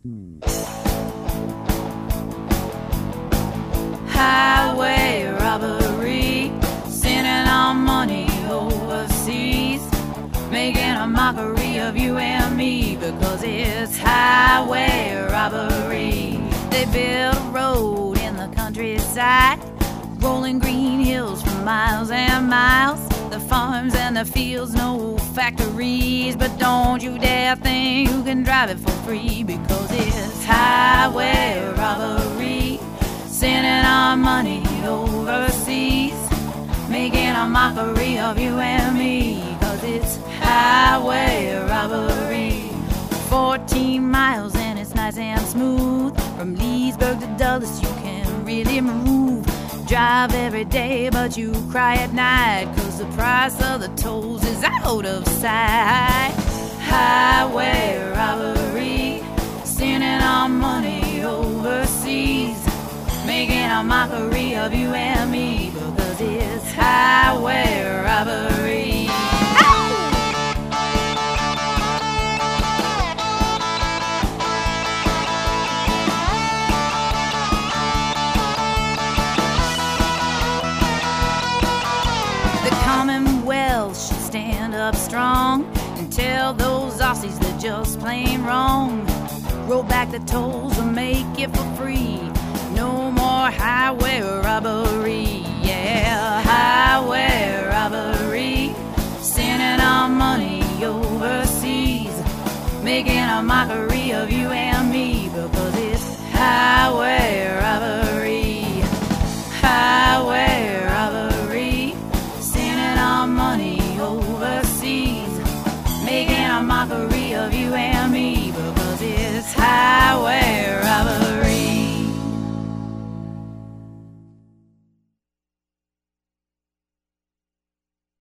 Highway robbery, sending our money overseas, making a mockery of you and me because it's highway robbery. They built a road in the countryside, rolling green hills for miles and miles. The farms and the fields, no factories, but don't you dare think you can drive it for free because it's highway robbery, sending our money overseas, making a mockery of you and me because it's highway robbery. 14 miles and it's nice and smooth, from Leesburg to Dulles you can really move. Drive every day but you cry at night cause the price of the tolls is out of sight. Highway robbery, sending our money overseas, making a mockery of you and me because it's highway robbery. Commonwealth should stand up strong and tell those Aussies they're just plain wrong. Roll back the tolls or make it for free. No more highway robbery. Yeah, highway robbery, sending our money overseas, making a mockery of you and me because it's highway robbery.